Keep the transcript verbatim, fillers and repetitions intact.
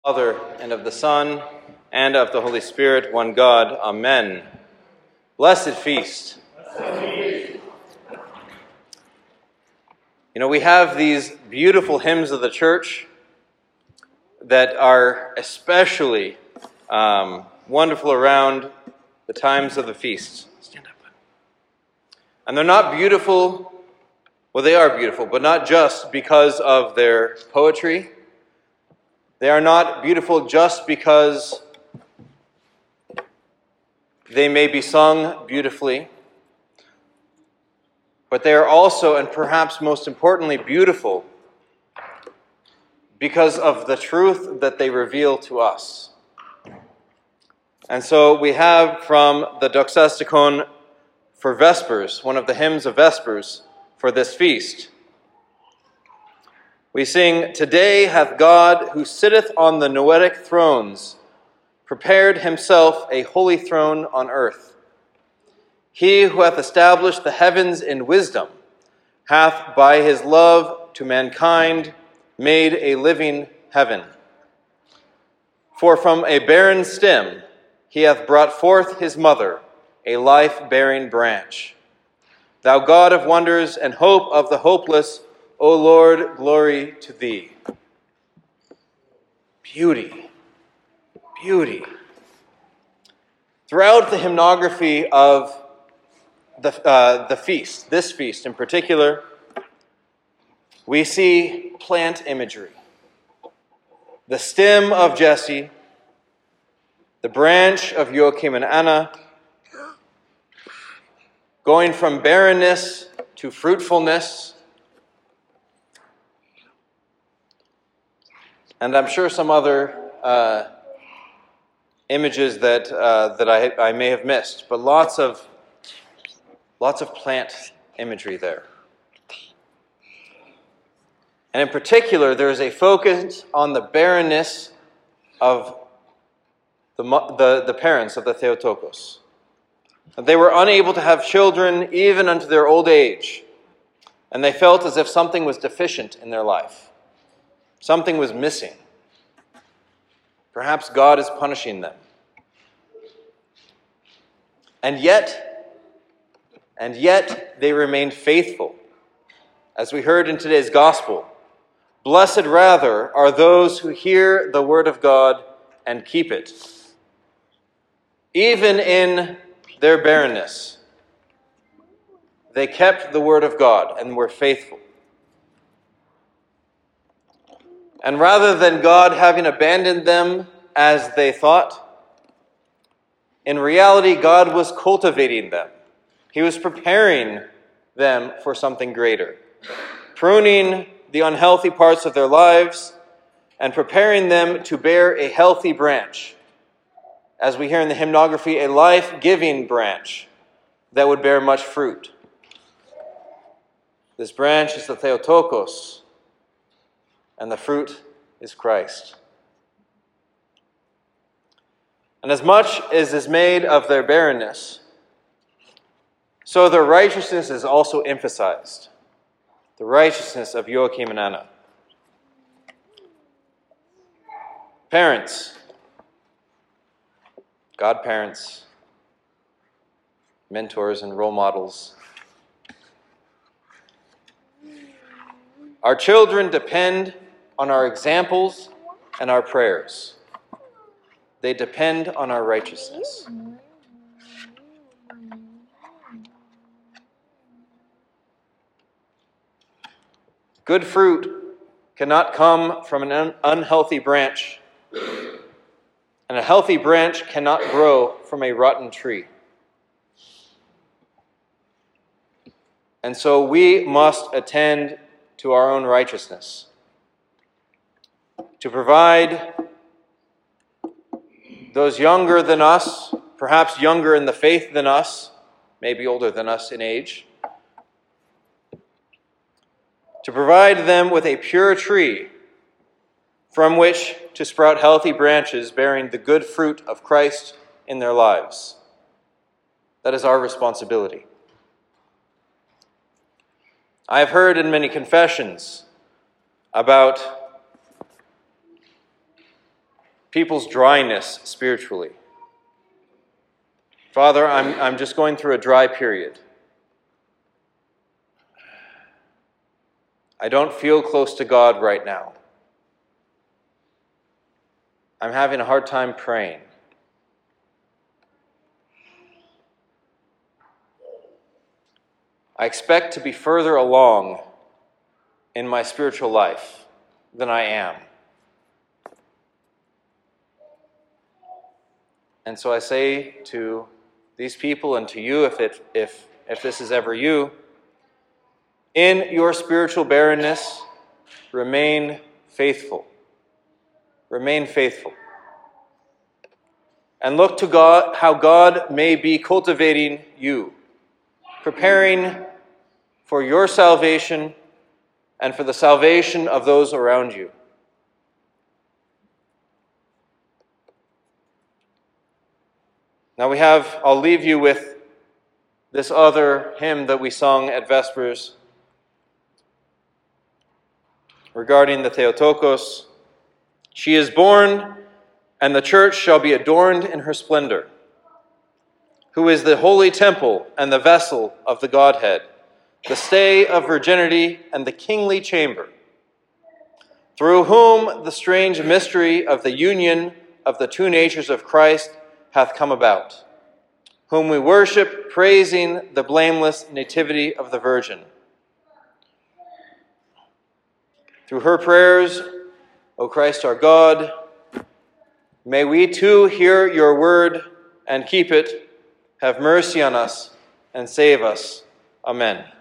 Father, and of the Son, and of the Holy Spirit, one God. Amen. Blessed feast. You know, we have these beautiful hymns of the church that are especially um, wonderful around the times of the feasts. Stand up. And they're not beautiful, well, they are beautiful, but not just because of their poetry. They are not beautiful just because they may be sung beautifully, but they are also, and perhaps most importantly, beautiful because of the truth that they reveal to us. And so we have from the Doxastikon for Vespers, one of the hymns of Vespers for this feast. We sing, "Today hath God, who sitteth on the Noetic thrones, prepared himself a holy throne on earth. He who hath established the heavens in wisdom, hath by his love to mankind made a living heaven. For from a barren stem he hath brought forth his mother, a life-bearing branch. Thou God of wonders and hope of the hopeless, O Lord, glory to thee." Beauty, beauty. Throughout the hymnography of the, uh, the feast, this feast in particular, we see plant imagery. The stem of Jesse, the branch of Joachim and Anna, going from barrenness to fruitfulness. And I'm sure some other uh, images that uh, that I, I may have missed, but lots of lots of plant imagery there. And in particular, there is a focus on the barrenness of the the, the parents of the Theotokos. They were unable to have children even unto their old age, and they felt as if something was deficient in their life. Something was missing. Perhaps God is punishing them. And yet, and yet they remained faithful. As we heard in today's gospel, blessed rather are those who hear the word of God and keep it. Even in their barrenness, they kept the word of God and were faithful. And rather than God having abandoned them as they thought, in reality, God was cultivating them. He was preparing them for something greater, pruning the unhealthy parts of their lives and preparing them to bear a healthy branch. As we hear in the hymnography, a life-giving branch that would bear much fruit. This branch is the Theotokos, and the fruit is Christ. And as much as is made of their barrenness, so their righteousness is also emphasized. The righteousness of Joachim and Anna. Parents, godparents, mentors, and role models. Our children depend on our examples and our prayers. They depend on our righteousness. Good fruit cannot come from an un- unhealthy branch, and a healthy branch cannot grow from a rotten tree. And so we must attend to our own righteousness, to provide those younger than us, perhaps younger in the faith than us, maybe older than us in age, to provide them with a pure tree from which to sprout healthy branches bearing the good fruit of Christ in their lives. That is our responsibility. I have heard in many confessions about people's dryness spiritually. Father, I'm, I'm just going through a dry period. I don't feel close to God right now. I'm having a hard time praying. I expect to be further along in my spiritual life than I am. And so I say to these people and to you, if, it, if, if this is ever you, in your spiritual barrenness, remain faithful. Remain faithful. And look to God, how God may be cultivating you, preparing for your salvation and for the salvation of those around you. Now we have, I'll leave you with this other hymn that we sung at Vespers regarding the Theotokos. She is born, and the church shall be adorned in her splendor, who is the holy temple and the vessel of the Godhead, the stay of virginity and the kingly chamber, through whom the strange mystery of the union of the two natures of Christ hath come about, whom we worship, praising the blameless nativity of the Virgin. Through her prayers, O Christ our God, may we too hear your word and keep it. Have mercy on us and save us. Amen.